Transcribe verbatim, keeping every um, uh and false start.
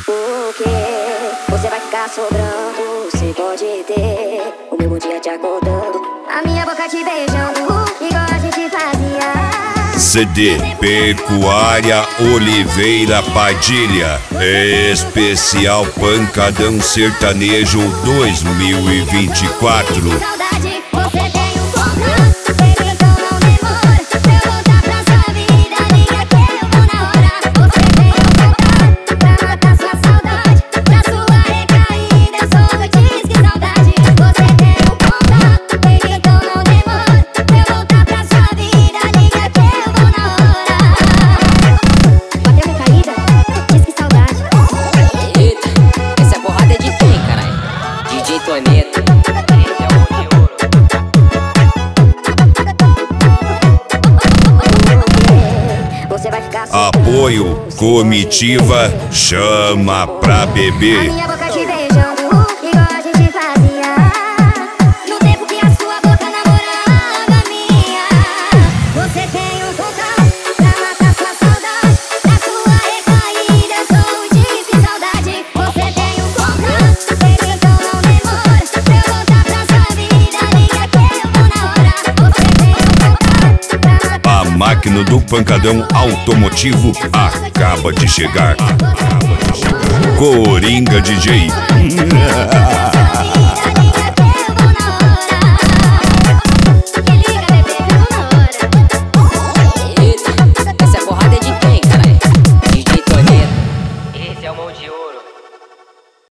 Porque você vai ficar sobrando, você pode ter o meu bom dia te acordando, a minha boca te beijando, igual a gente fazia. C D Pecuária Oliveira Padilha, especial Pancadão Sertanejo dois mil e vinte e quatro. Saudade, você tem um contrato, baby, então não demora. Pra eu voltar pra sua vida, liga que eu vou na hora. Você tem um contrato pra matar sua saudade, pra sua recaída eu sou o disque saudade. Você tem um contrato, baby, então não demora. Pra eu voltar pra sua vida, liga que eu vou na hora. Bateu recaída, disque saudade. Eita, essa porrada é de quem, caralho? D J Toneto. Apoio Comitiva Chama Pra Beber. A minha boca te beijando, igual a gente fazia, no tempo que a sua boca namorava a minha. Você tem um contrato pra matar sua saudade, pra sua recaída eu sou o disque saudade. Você tem um contrato, baby, então não demora. Pra eu voltar pra sua vida, liga que eu vou na hora. Você tem um contrato pra matar. A máquina do pancadão automotivo acaba de chegar. Coringa D J.